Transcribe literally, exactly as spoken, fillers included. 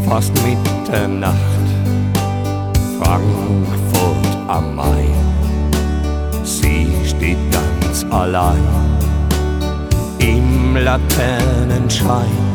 fast Mitternacht, Frankfurt am Main. Sie steht ganz allein im Laternenschein.